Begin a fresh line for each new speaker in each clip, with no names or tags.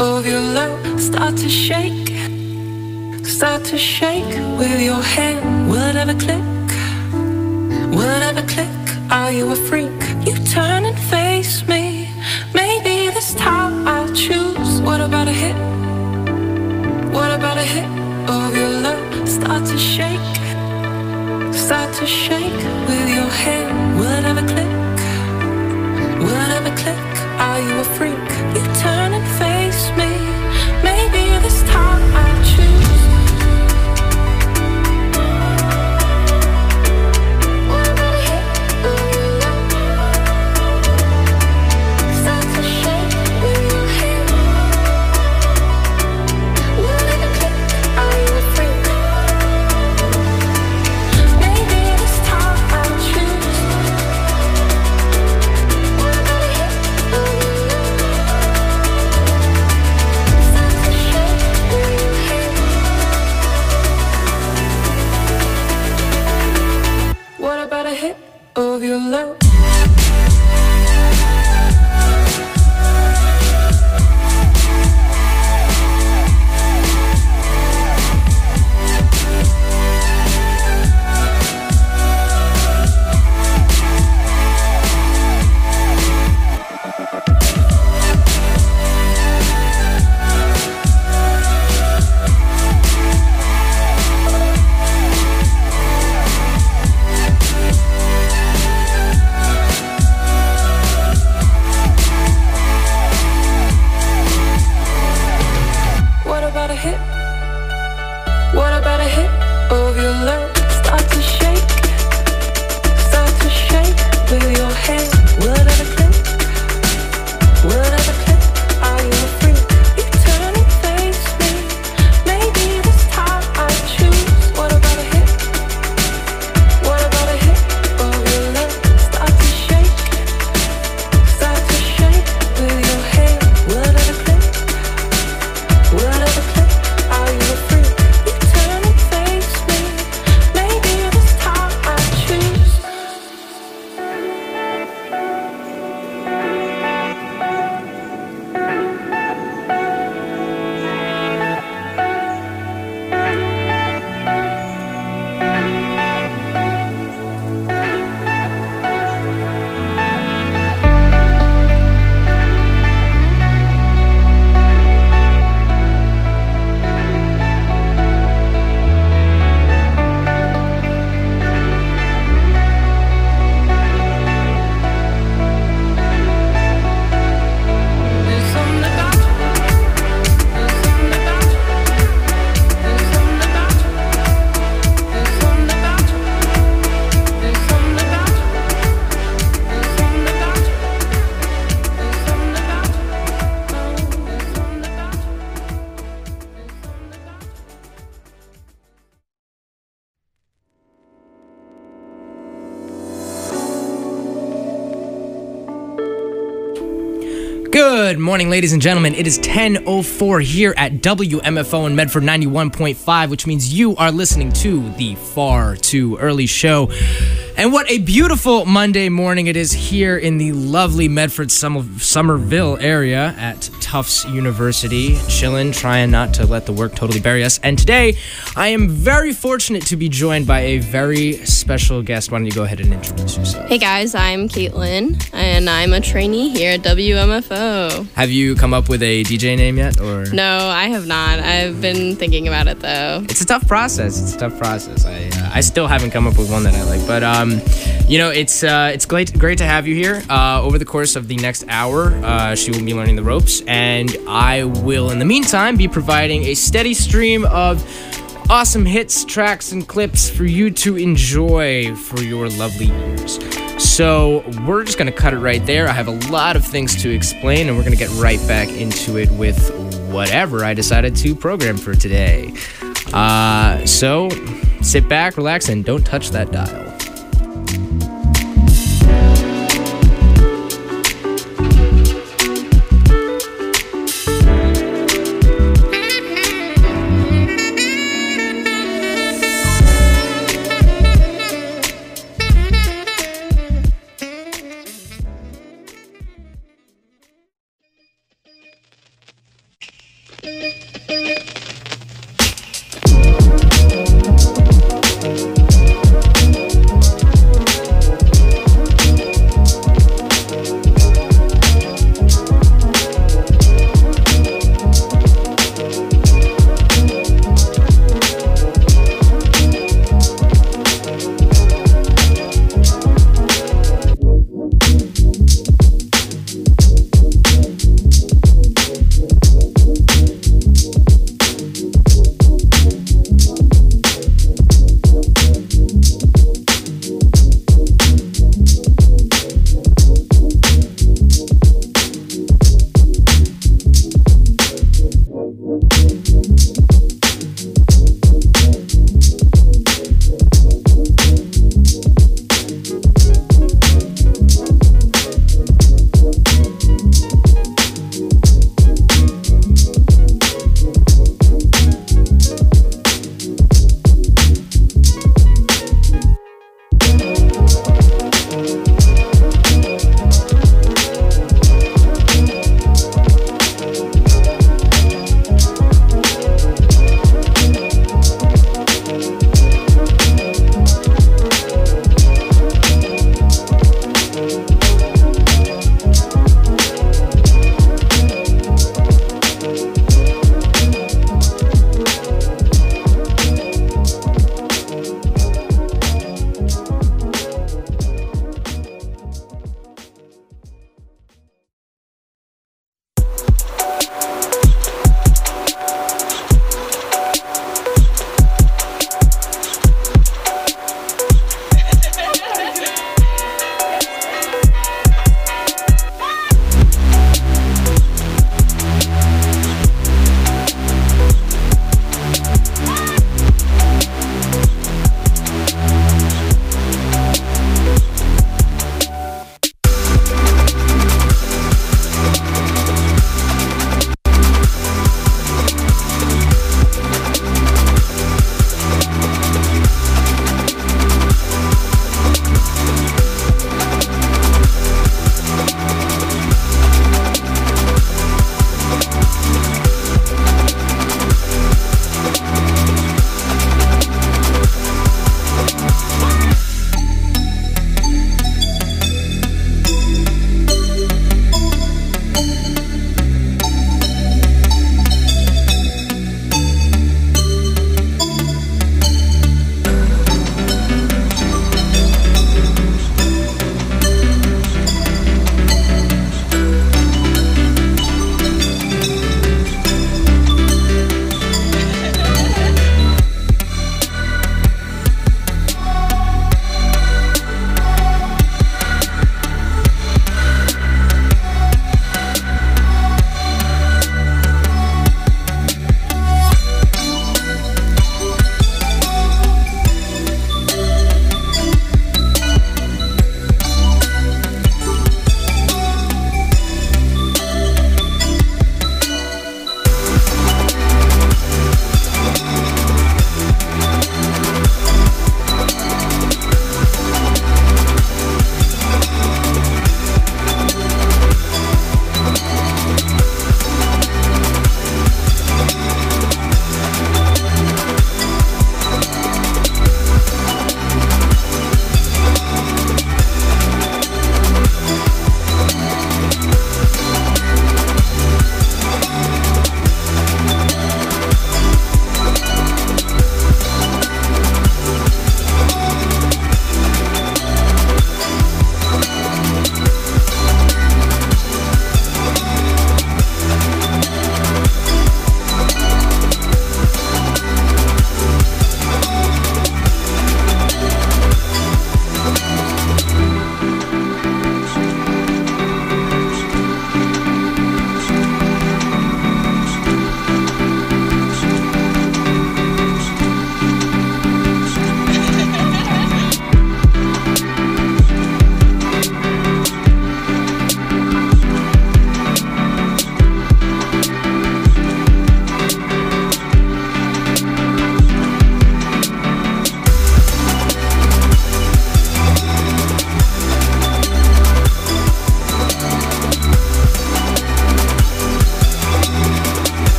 of your love start to shake with your hand. Will it ever click? Will it ever click? Are you a freak? You turn and face me. Maybe this time I'll choose. What about a hit? What about a hit of your love start to shake with your hand? Will it ever click? Will it ever click? Are you a freak? You turn and face me. Maybe this time I'll choose. What about a hit of your love start to shake with your hand? Will it ever click? Are you a freak? Maybe this time I'll choose. What about a hit of your love start to shake with your hand? What about a hit of your love? What about a hit? What about a hit of your love start to shake with your hand? Will it ever click? Will it ever click? Are you a freak? You turn and face me. Maybe this time I choose. What about a hit? What about a hit of your love start to shake with your hand? Will it ever click? Will it ever click? Are you a freak? You turn and face me. Maybe this time I choose. There's something about you. There's something about you. There's something about you. There's something about you. There's something about you. There's something about you. There's something about you. There's something about you.
Good morning, ladies and gentlemen. It is 10:04 here at WMFO in Medford 91.5, which means you are listening to the Far Too Early Show. And what a beautiful Monday morning it is here in the lovely Medford Somerville area at Tufts University. Chillin', trying not to let the work totally bury us. And today, I am very fortunate to be joined by a very special guest. Why don't you go ahead and introduce yourself?
Hey guys, I'm Caitlin, and I'm a trainee here at WMFO.
Have you come up with a DJ name yet, or?
No, I have not. I've been thinking about it though.
It's a tough process. I still haven't come up with one that I like, but it's great to have you here. Over the course of the next hour, she will be learning the ropes, and I will, in the meantime, be providing a steady stream of awesome hits, tracks, and clips for you to enjoy for your lovely ears. So we're just gonna cut it right there. I have a lot of things to explain, and we're gonna get right back into it with whatever I decided to program for today. So sit back, relax, and don't touch that dial.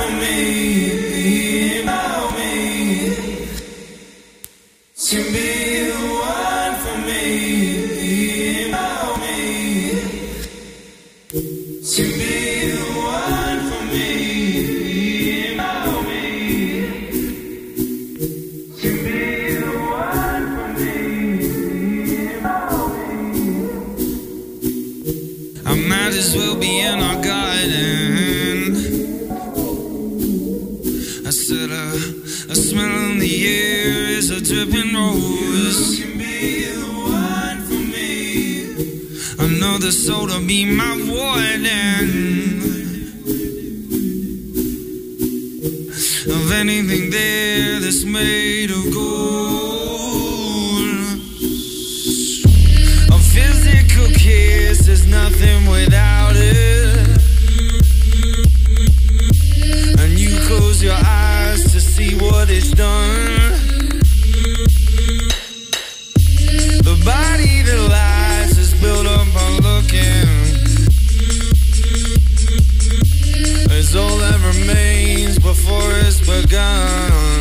for me, about me. To be the one for me, about me. To be the one for me, about me. To be the one for me, about me. I might as well be in our garden. I said a smell in the air is a dripping rose. You can be the one for me. Another soul to be my warden. Of anything there that's made of gold. A physical kiss is nothing without it. And you close your eyes to see what it's done. The body that lies is built up on looking. It's all that remains before it's begun.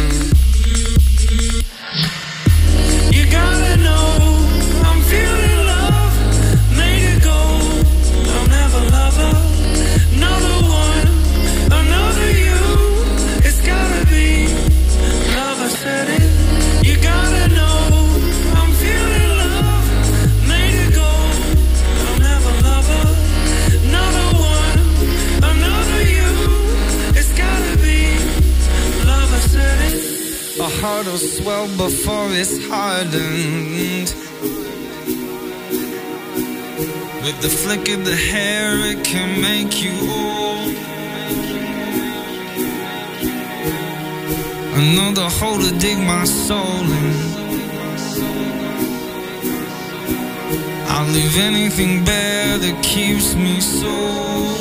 You gotta know I'm feeling love, made it go. I'll never love her, another one, another you. It's gotta be love, I said it. You gotta know I'm feeling love, made it go. I'll never love her, another one, another you. It's gotta be love, I said it. A heart will swell before it's hardened. With the flick of the hair, it can make you old. Another hole to dig my soul in. I'll leave anything bare that keeps me sold.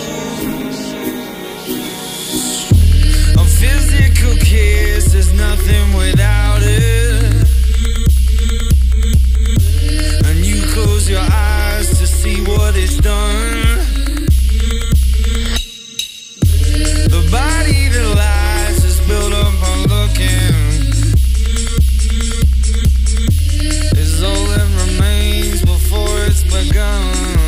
A physical kiss is nothing without it. And you close your eyes to see what it's done. The body that lies is built up on looking. Is all that remains before it's begun.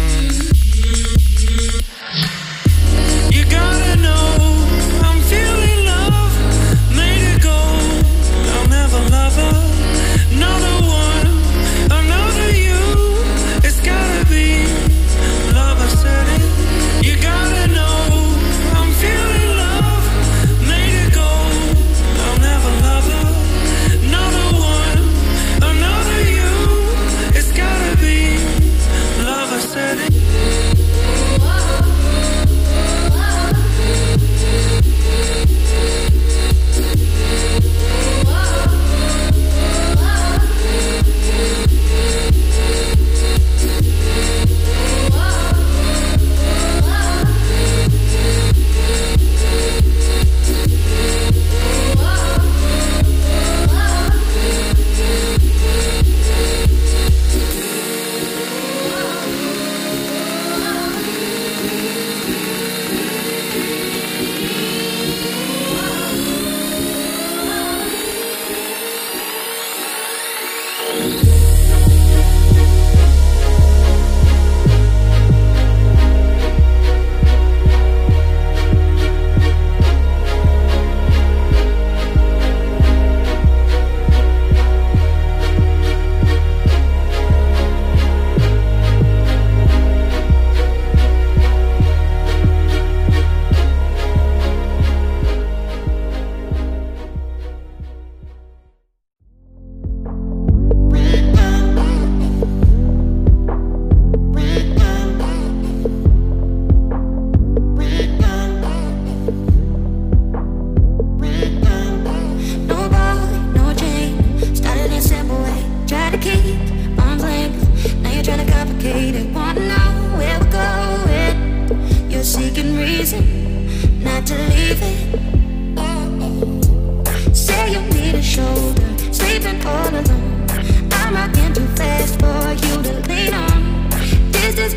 You gotta know I'm feeling love, made it go. I'll never love her, another one, another you. It's gotta be love, I said it. You gotta know I'm feeling love, made it go. I'll never love her, another one, another you. It's gotta be love, I said it.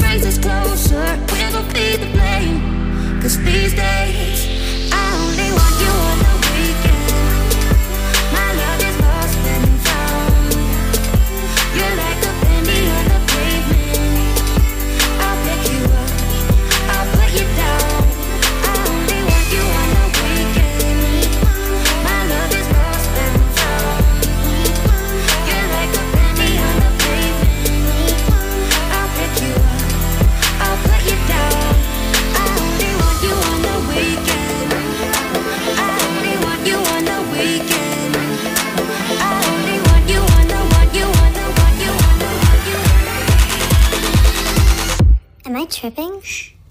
Cause these days I only want tripping?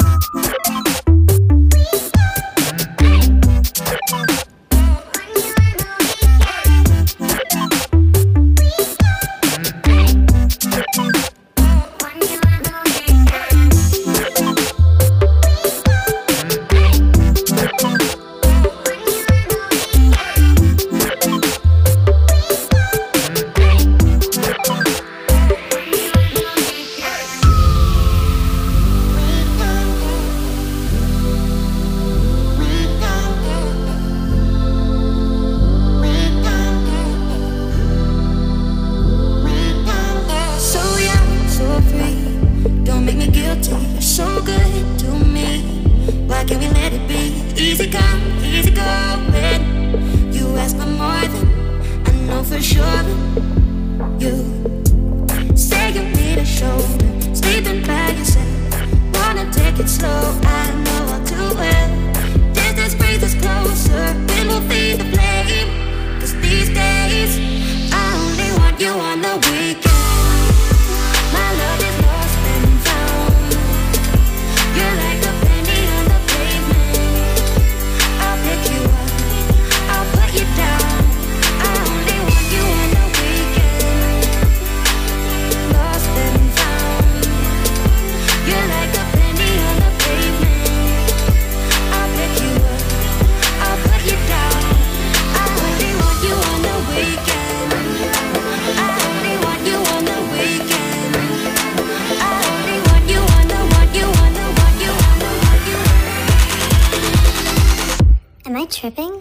Tripping?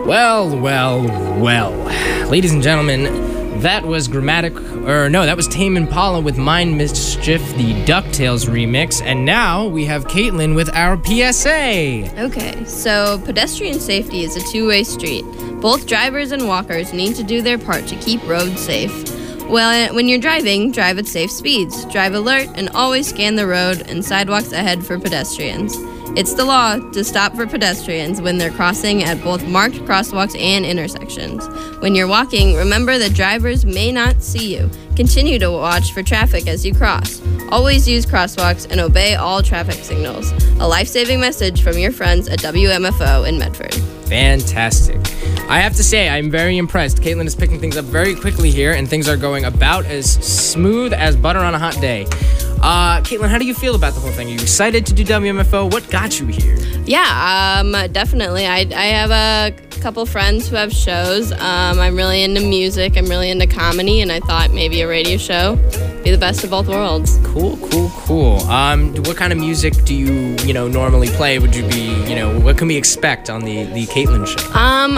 Well. Ladies and gentlemen, that was that was Tame Impala with Mind Mischief, the DuckTales remix. And now we have Caitlin with our PSA.
Okay, so pedestrian safety is a two-way street. Both drivers and walkers need to do their part to keep roads safe. Well, when you're driving, drive at safe speeds, drive alert, and always scan the road and sidewalks ahead for pedestrians. It's the law to stop for pedestrians when they're crossing at both marked crosswalks and intersections. When you're walking, remember that drivers may not see you. Continue to watch for traffic as you cross. Always use crosswalks and obey all traffic signals. A life-saving message from your friends at WMFO in Medford.
Fantastic. I have to say, I'm very impressed. Caitlin is picking things up very quickly here, and things are going about as smooth as butter on a hot day. Caitlin, how do you feel about the whole thing? Are you excited to do WMFO? What got you here?
Yeah, definitely. I have a couple friends who have shows. I'm really into music. I'm really into comedy, and I thought maybe a radio show would be the best of both worlds.
Cool. What kind of music do you normally play? Would you be, what can we expect on the Caitlin show?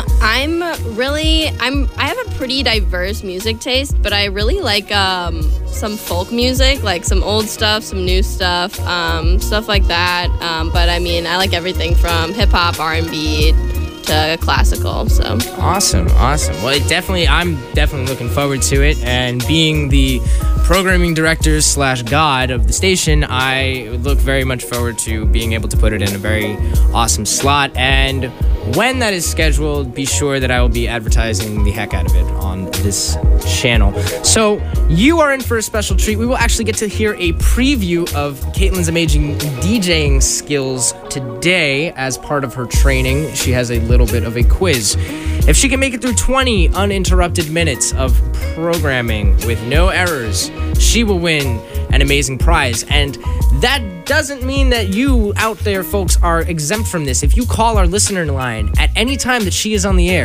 I have a pretty diverse music taste, but I really like some folk music, like some old stuff, some new stuff, stuff like that. But I mean, I like everything from hip hop, R&B to classical. So
awesome. Well, I'm definitely looking forward to it. And being the programming director / god of the station, I look very much forward to being able to put it in a very awesome slot. And when that is scheduled, be sure that I will be advertising the heck out of it on this channel. So you are in for a special treat. We will actually get to hear a preview of Caitlin's amazing DJing skills today as part of her training. She has a little bit of a quiz. If she can make it through 20 uninterrupted minutes of programming with no errors, she will win an amazing prize. And that doesn't mean that you out there, folks, are exempt from this. If you call our listener line at any time that she is on the air,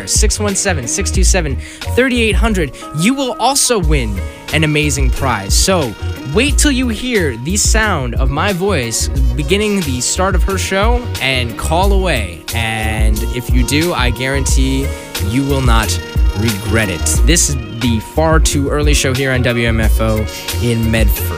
617-627-3800, you will also win an amazing prize. So wait till you hear the sound of my voice beginning the start of her show and call away. And if you do, I guarantee you will not regret it. This is the Far Too Early show here on WMFO in Medford.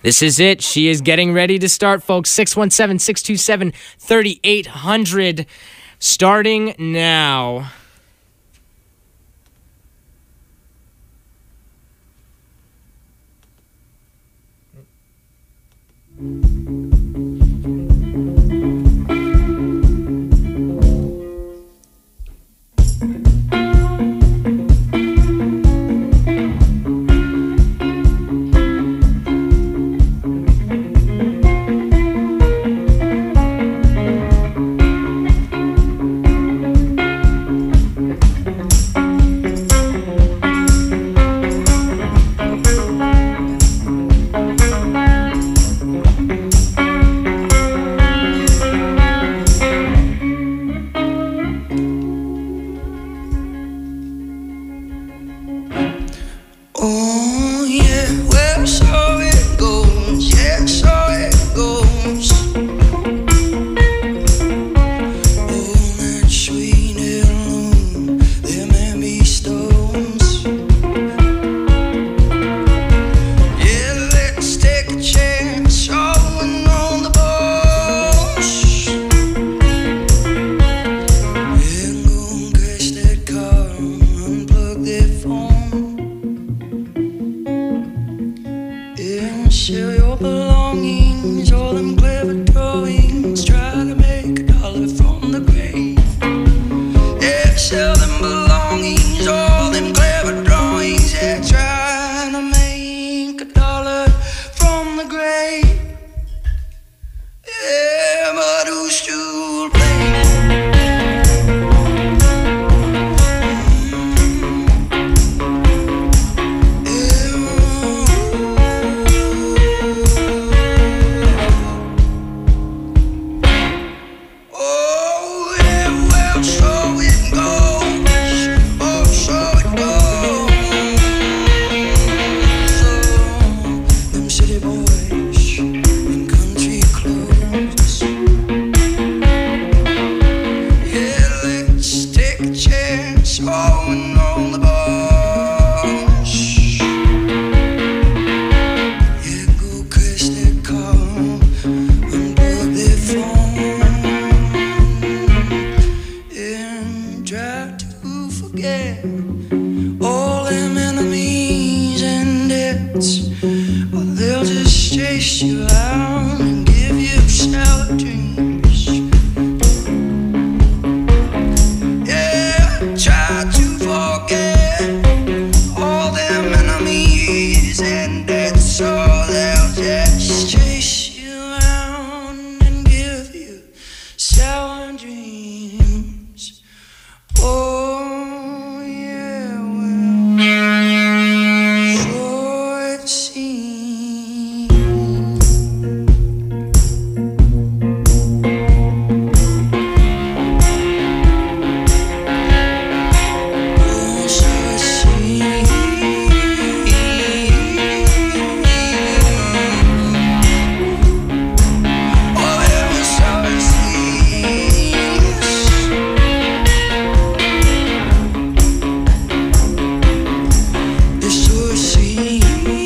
This is it. She is getting ready to start, folks. 617-627-3800. Starting now.
Oh yeah, well so it goes, yeah so it goes. Oh that sweet heirloom, there may be stones. Yeah, let's take a chance, showing on the bones. Yeah, go and crash that car, unplug that phone. Share your belongings, all them clever drawings. Try to make a dollar from the grave. Yeah, sell them belongings, all them clever drawings. Yeah, try to make a dollar from the grave. Yeah, but who's to blame? Oh yeah, well so it goes. Oh so it goes. So them city boys in country clothes. Yeah, let's take a chance. Oh, and on the bones. Yeah, go crash that car, unplug that phone. And try to forget all them enemies and debts, or they'll just chase you out and give you sour dreams. Yeah, try to forget all them enemies and debts, or they'll just chase you out and give you sour dreams. Oh yeah, well, so it seems. Oh, so it seems. Oh yeah, well, so it seems. It's so it seems.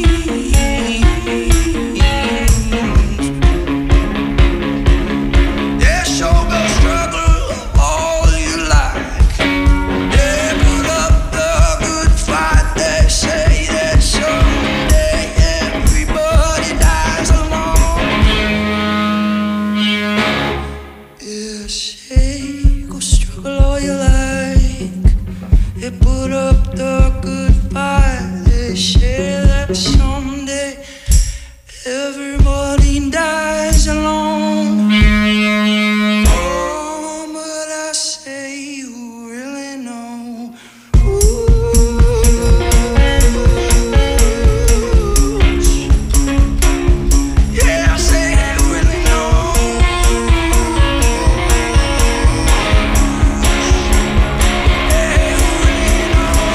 Yeah, sure go struggle all you like. Yeah, put up the good fight. They say that someday everybody dies alone. Yeah, say go struggle all you like. They put up the good fight. They say that someday everybody dies alone. Oh, but I say you really know. Yeah, I say you really know. Yeah, you really know.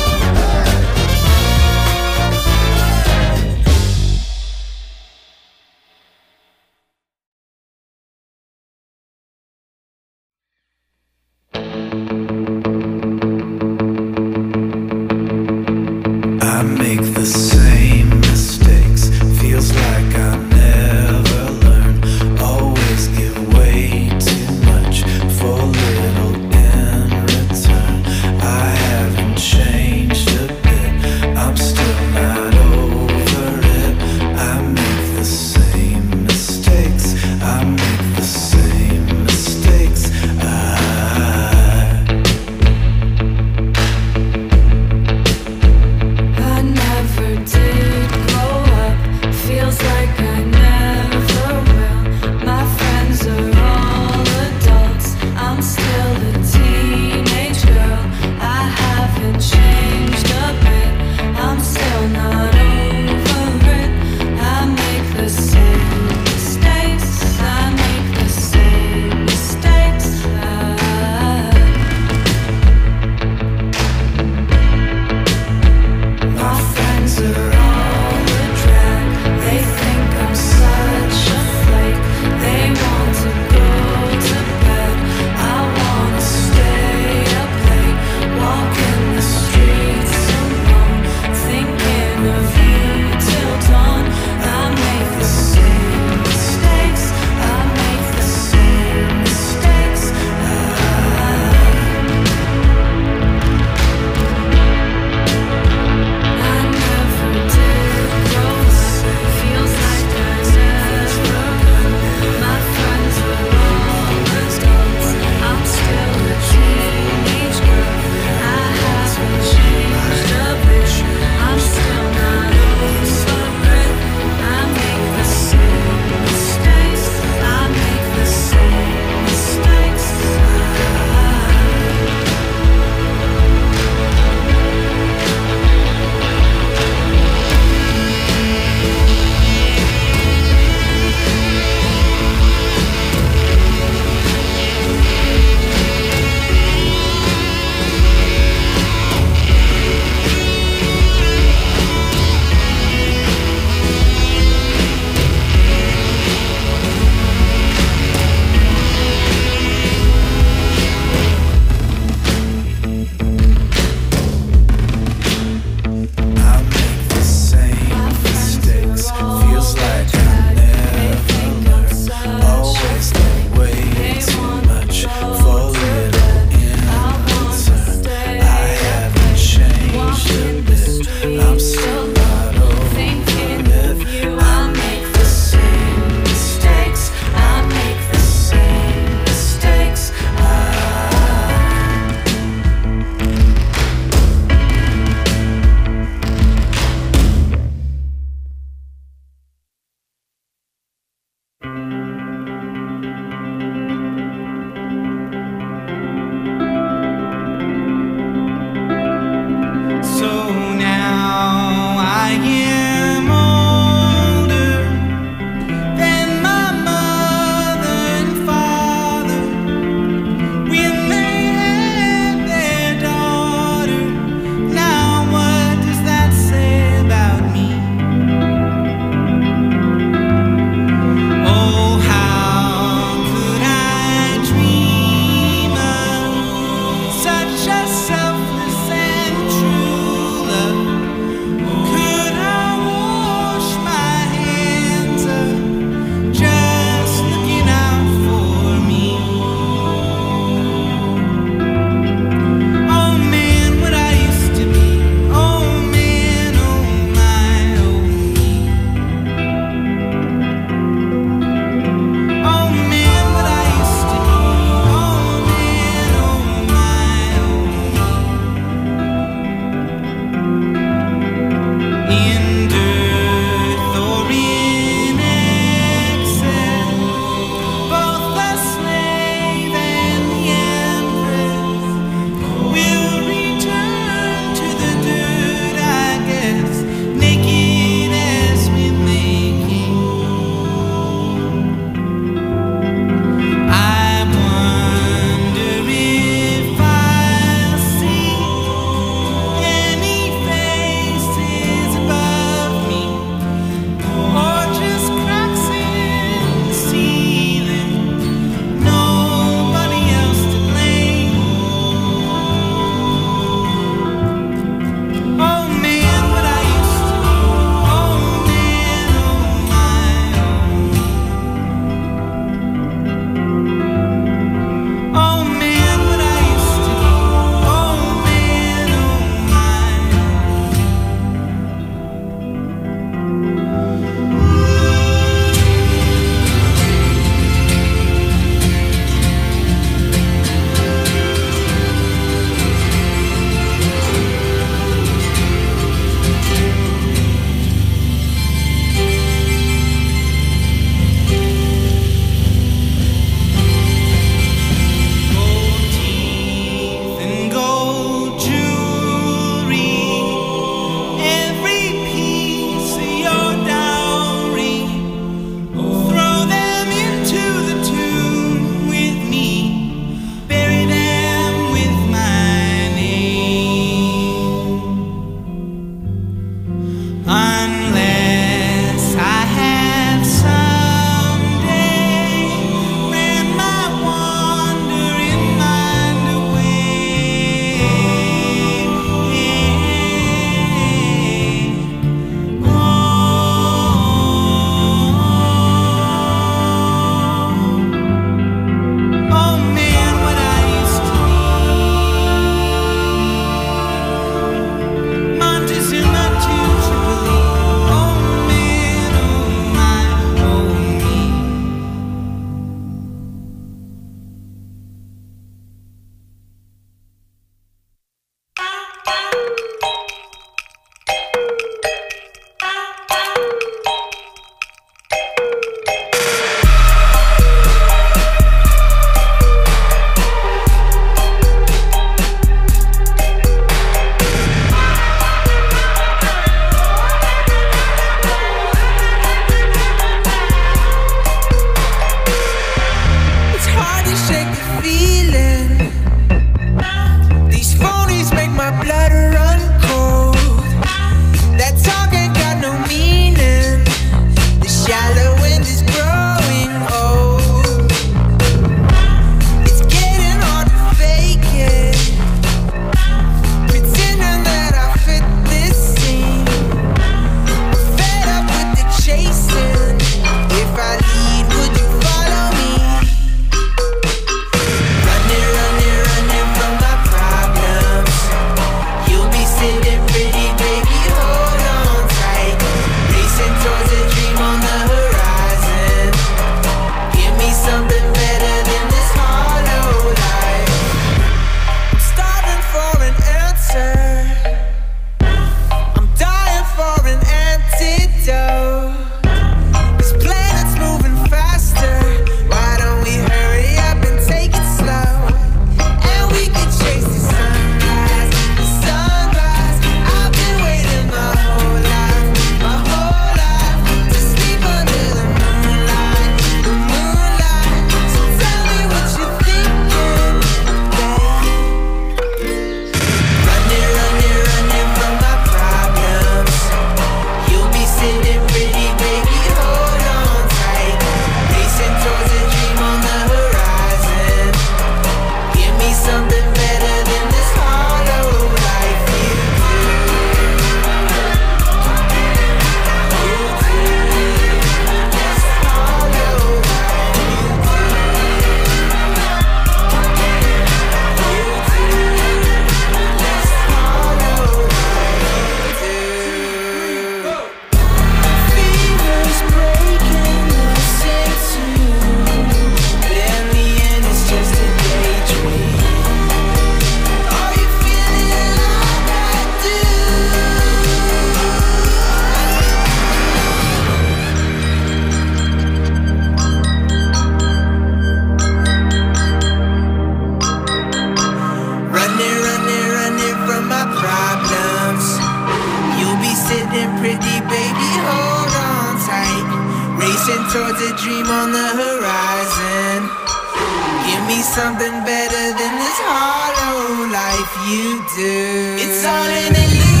pretty baby, hold on tight. Racing towards a dream on the horizon. Give me something better than this hollow life you do. It's all an illusion.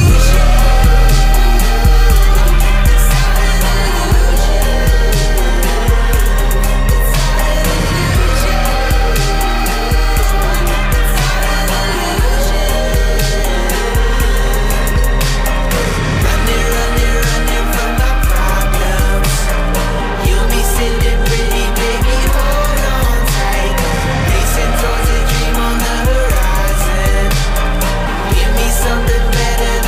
Something better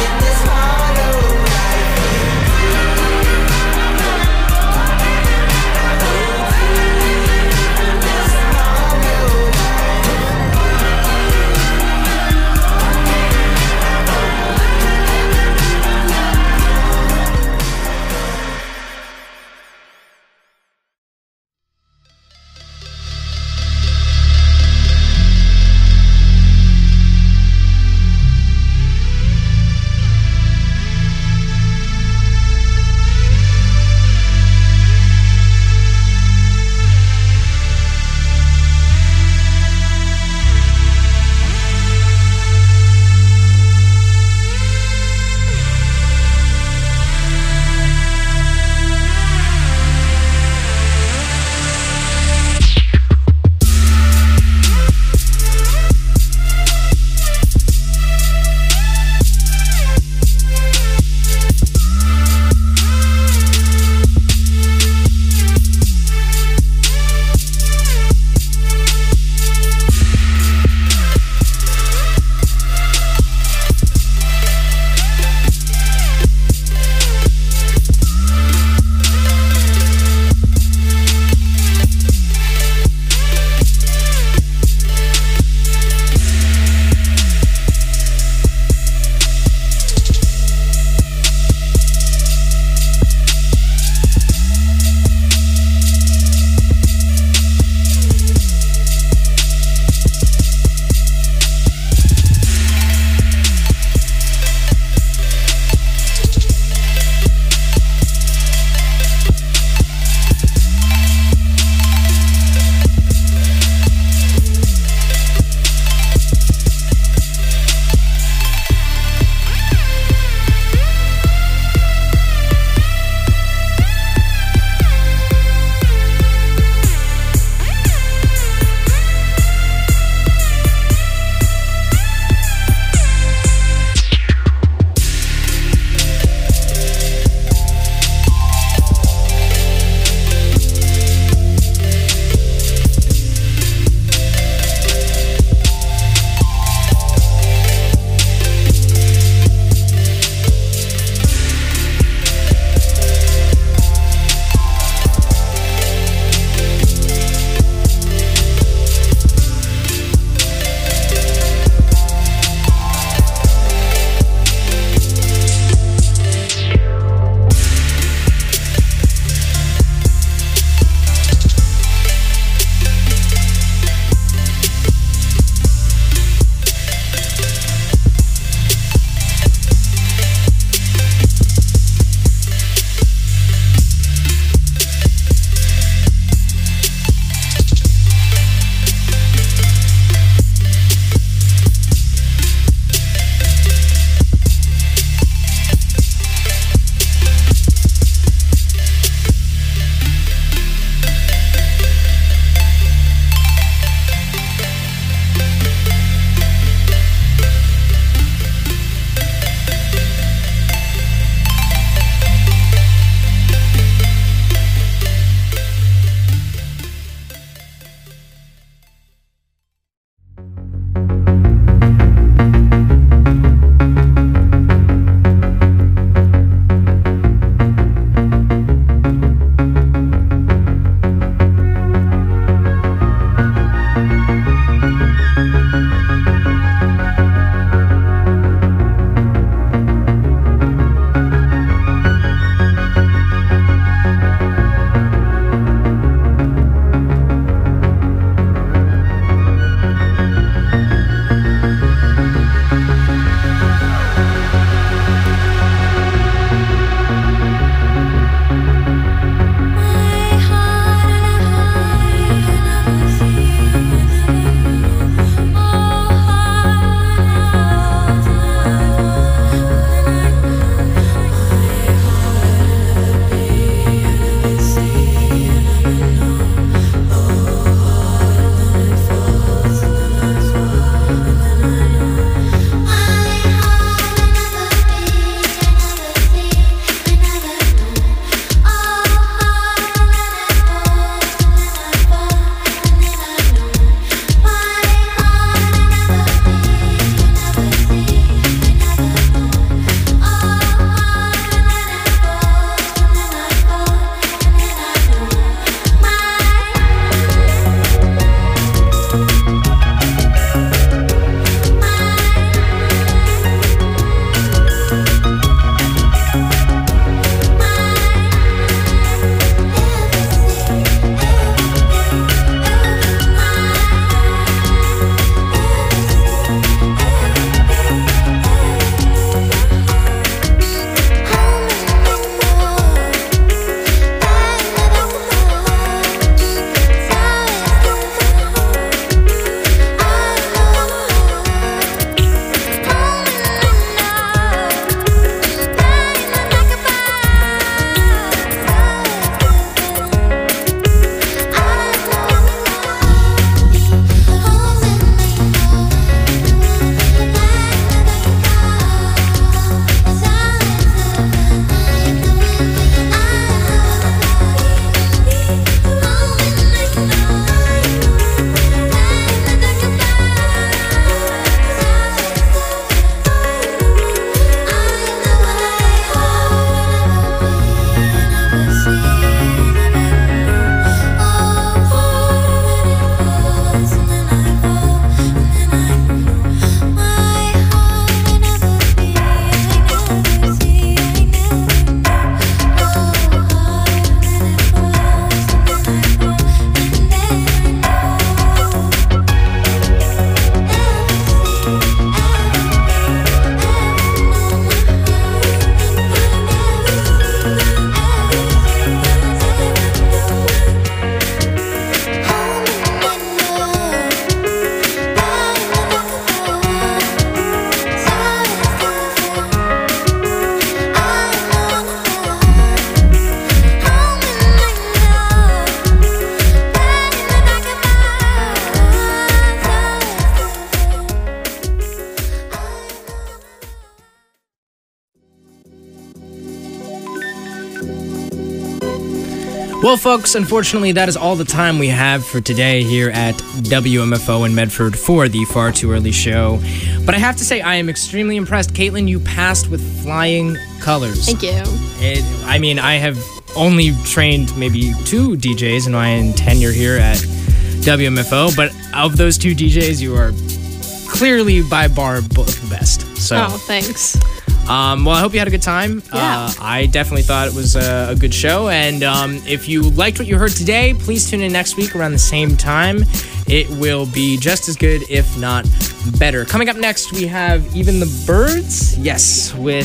Well, folks, unfortunately, that is all the time we have for today here at WMFO in Medford for the Far Too Early Show. But I have to say, I am extremely impressed. Caitlin, you passed with flying colors.
Thank you.
I have only trained maybe 2 DJs in my tenure here at WMFO, but of those 2 DJs, you are clearly by bar both the best. So,
Oh, thanks.
well, I hope you had a good time.
Yeah.
I definitely thought it was a good show. And if you liked what you heard today, please tune in next week around the same time. It will be just as good, if not better. Coming up next, we have Even the Birds. Yes, with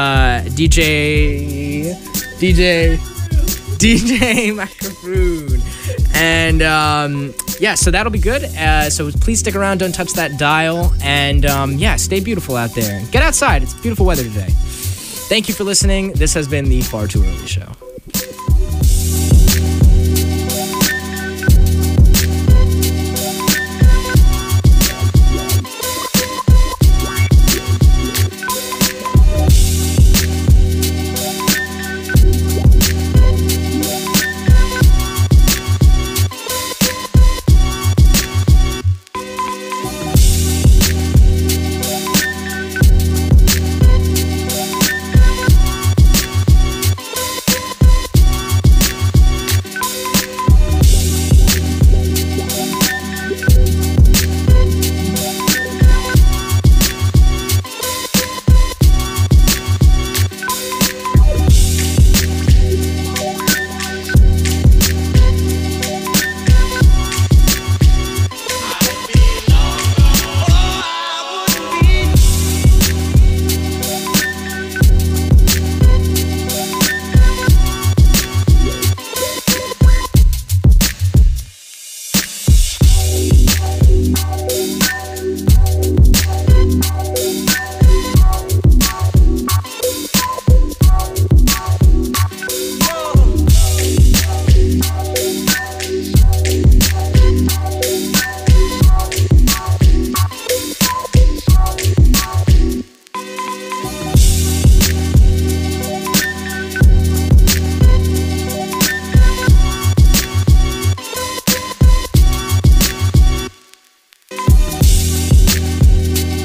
DJ Macaroon. And so that'll be good. So please stick around. Don't touch that dial. And stay beautiful out there. Get outside. It's beautiful weather today. Thank you for listening. This has been the Far Too Early Show.